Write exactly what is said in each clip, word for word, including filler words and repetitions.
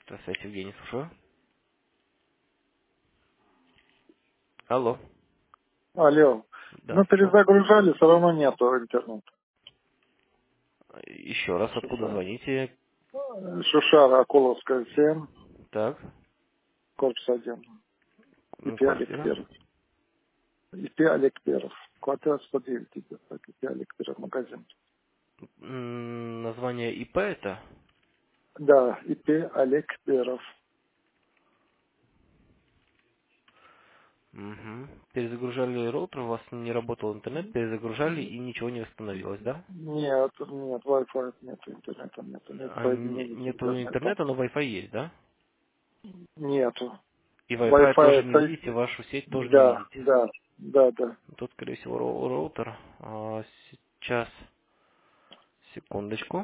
Здравствуйте, Евгений, слушаю. Алло. Алло. Да, Ну, слушаю. перезагружали, все равно нету интернета. Еще раз, откуда Шушара. звоните? Шушара, Акуловская, семь, Так, корпус один. м, ИП Олег квартира. Перов. ИП Олег Перов. Квартира сто девять идет, так, ИП Олег Перов, магазин. М, Название ИП это? Да, ИП Олег Перов. Угу. Перезагружали роутер, у вас не работал интернет, перезагружали и ничего не восстановилось, да? Нет, нет, Wi-Fi нет, интернета нет, нет А не- соединения с нету интернетом. интернета, но Wi-Fi есть, да? Нету. И Wi-Fi тоже Wi-Fi, не со- видите, вашу сеть тоже не да, видите. да, да, да. Тут, скорее всего, роу- роутер. А, сейчас, секундочку.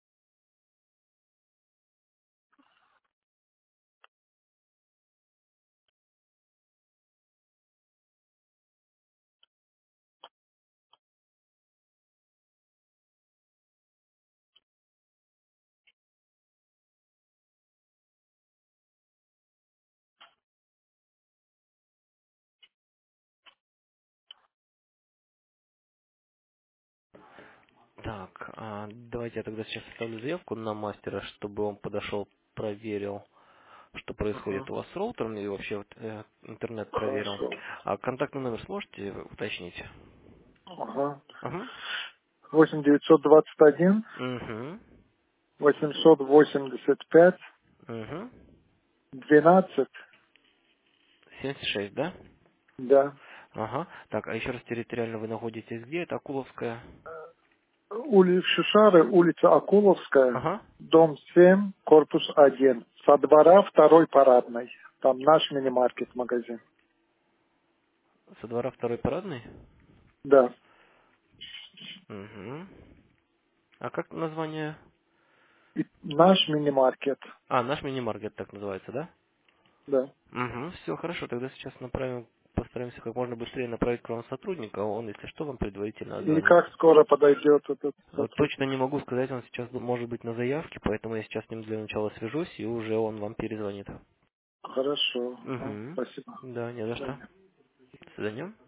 Так, а, давайте я тогда сейчас оставлю заявку на мастера, чтобы он подошел, проверил, что происходит Ага, у вас с роутером и вообще вот, э, интернет проверил. хорошо. А контактный номер сможете уточнить? Ага. Ага. восемь девятьсот двадцать один Угу. восемьсот восемьдесят пять Угу. двенадцать, семьдесят шесть, да? да. Ага. Так, а еще раз территориально вы находитесь где? Это Акуловская. Улица Шишары, улица Акуловская, Ага. дом семь, корпус один. Со двора второй парадной. Там наш мини-маркет магазин. Со двора второй парадный? Да. Угу. А как название? И наш мини-маркет. А, наш мини-маркет так называется, да? Да. Угу, все хорошо, тогда сейчас направим, постараемся как можно быстрее направить к вам сотрудника, а он, если что, вам предварительно И отзвонит. как скоро подойдет этот Вот точно сотрудник? не могу сказать, он сейчас может быть на заявке, поэтому я сейчас с ним для начала свяжусь, и уже он вам перезвонит. Хорошо. Ага, Угу. спасибо. Да, не До за что. свидания. До свидания.